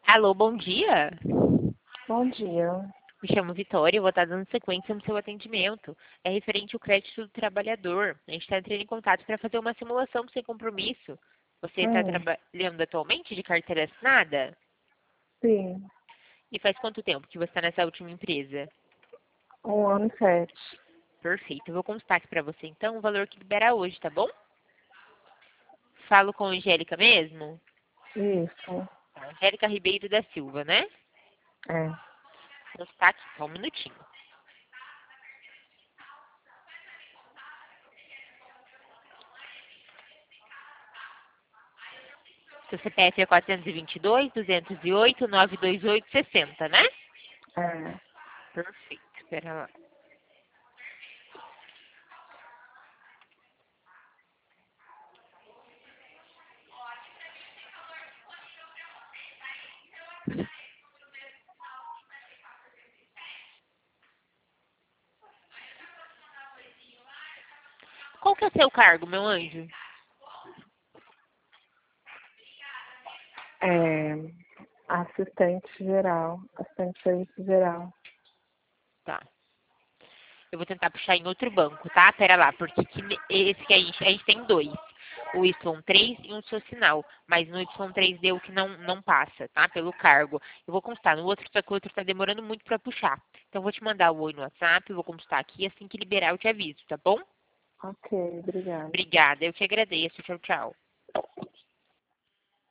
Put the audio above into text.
Alô, bom dia. Bom dia. Me chamo Vitória, eu vou estar dando sequência no seu atendimento. É referente ao crédito do trabalhador. A gente está entrando em contato para fazer uma simulação sem compromisso. Você está Hum, trabalhando atualmente de carteira assinada? sim, E faz quanto tempo que você está nessa última empresa? 1 ano e 7. Perfeito. Eu vou constar aqui para você então o valor que libera hoje, tá bom? Falo com a Angélica mesmo? Isso, Tá, Angélica Ribeiro da Silva, né? é. Vou constar aqui, só um minutinho. Seu CPF é 422-208-928-60, né? É. Perfeito. Espera lá. Qual que é o seu cargo, meu anjo? É, assistente geral, assistente de serviço geral. Tá. Eu vou tentar puxar em outro banco, tá? Pera lá, porque esse que a gente tem dois. O Y3 e um social, mas no Y3 deu que não passa, tá? Pelo cargo. Eu vou constar no outro, só que o outro tá demorando muito pra puxar. Então, eu vou te mandar o oi no WhatsApp, eu vou constar aqui, assim que liberar eu te aviso, tá bom? Ok, obrigada. Obrigada, eu te agradeço. Tchau, tchau.